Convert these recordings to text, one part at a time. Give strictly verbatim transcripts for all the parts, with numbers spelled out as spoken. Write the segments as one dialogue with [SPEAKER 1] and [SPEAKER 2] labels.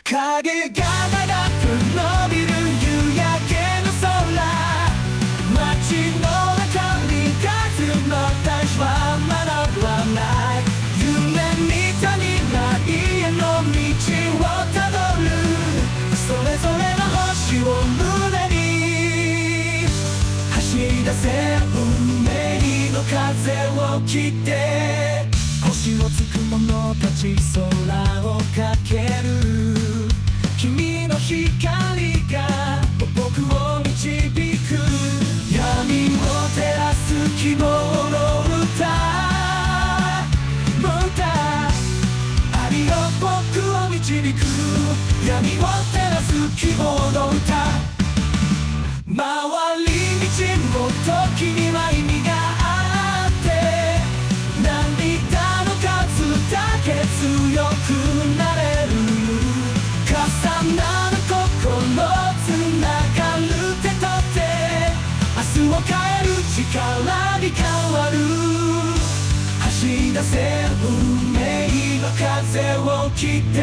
[SPEAKER 1] 影が長く伸びる夕焼けの空、街の中に数の大地は学ばない。夢みたにない家の道をたどる、それぞれの星を胸に走り出せ。運命の風を切って星をつく者たち、空をかける君の光が僕を導く。闇を照らす希望の歌、歌ありよ僕を導く。闇を照らす希望の歌、回り道も時には意味があって、涙の数だけ強くなれる。重なる心つながる手と手、明日を変える力に変わる。走り出せ運命の風を切って、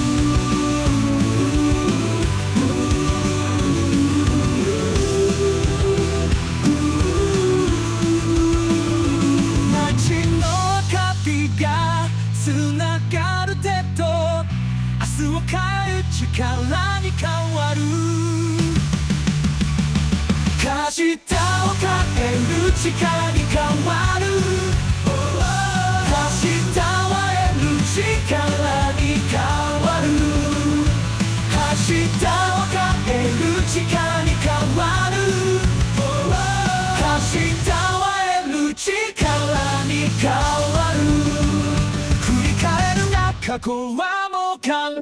[SPEAKER 1] つながる手と明日を変える力に変わる。明日を変える力に変わる。明日を得る力に変わる。明日を変える力に変わる。明日を得る力に変わる。過去は